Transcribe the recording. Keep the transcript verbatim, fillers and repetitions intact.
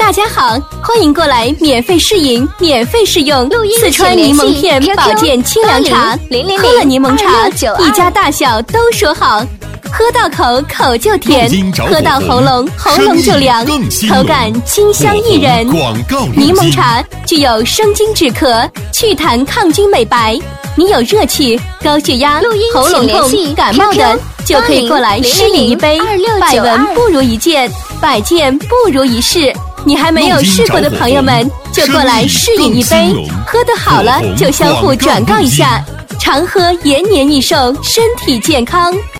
大家好，欢迎过来免费试饮，免费试用四川柠檬片保健清凉茶。喝了柠檬茶，一家大小都说好。喝到口，口就甜；喝到喉咙，喉咙就凉。口感清香怡人。柠檬茶具有生津止咳、祛痰抗菌美白。你有热气、高血压、喉咙痛、感冒的，就可以过来试饮一杯。百闻不如一见，百见不如一试。你还没有试过的朋友们，就过来试饮一杯。喝得好了，就相互转告一下。常喝延年益寿，身体健康。